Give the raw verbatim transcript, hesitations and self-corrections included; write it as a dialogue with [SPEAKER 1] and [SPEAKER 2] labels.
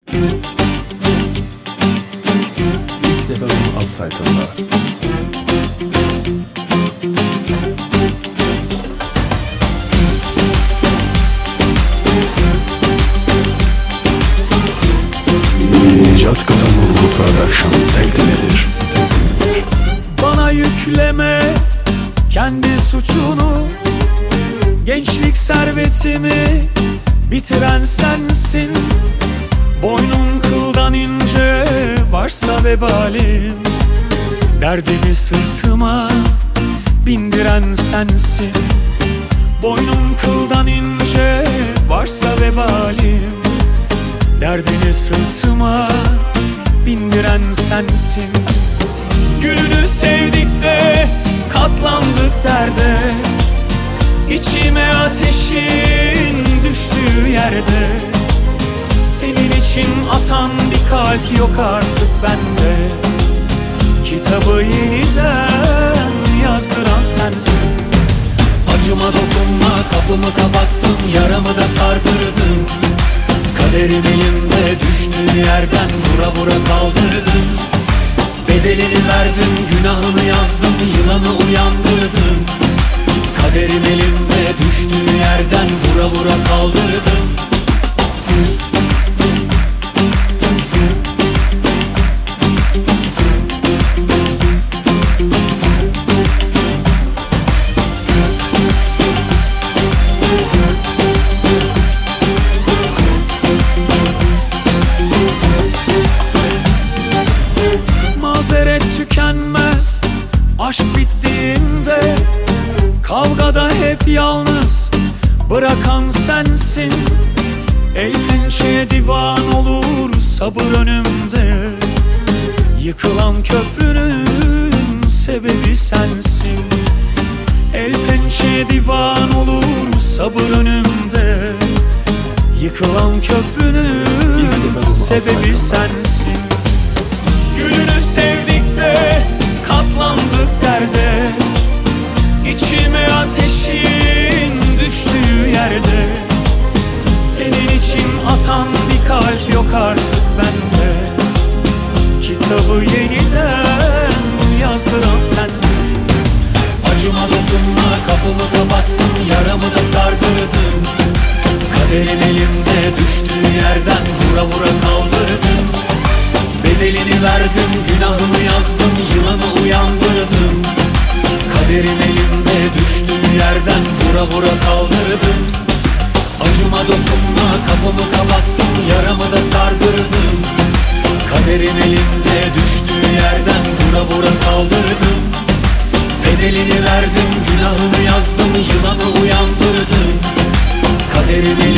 [SPEAKER 1] İlk defa bunun az saytında. Necat Karamoğlu Production teknedir.
[SPEAKER 2] Bana yükleme kendi suçunu, gençlik servetimi bitiren sensin. Boynun kıldan ince, varsa vebalin, derdimi sırtıma bindiren sensin. Boynun kıldan ince, varsa vebalin, derdini sırtıma bindiren sensin. Gülünü sevdik de katlandık derde, İçime ateşin düştüğü yerde. Senin için atan bir kalp yok artık bende. Kitabı yeniden yazdıran sensin. Acıma dokunma, kapımı kapattım, yaramı da sardırdım. Kaderim elimde, düştüğü yerden vura vura kaldırdım. Bedelini verdim, günahını yazdım, yılanı uyandırdım. Kaderim elimde, düştüğü yerden vura vura kaldırdım. Mazeret tükenmez aşk bittiğinde, kavgada hep yalnız bırakan sensin. El pençeye divan olur sabır önümde, yıkılan köprünün sebebi sensin. El pençeye divan olur sabır önümde, yıkılan köprünün sebebi sensin. Gülünü sevdik de katlandık derde, İçime ateşin düştüğü yerde. Senin için atan bir kalp yok artık bende. Kitabı yeniden yazdıran sensin. Acıma dokunma, kapımı kapattım, yaramı da sardırdım. Kaderin elimde, düştüğü yerden vura vura kaldırdım. Bedelini verdim, günahını yazdım, yılanı uyandırdım. Kaderim elimde, düştüğü yerden vura vura kaldırdım. Acıma dokunma, kapımı kapattım, yaramı da sardırdım. Kaderim elimde, düştüğü yerden vura vura kaldırdım. Bedelini verdim, günahını yazdım, yılanı uyandırdım. Kaderim elimde,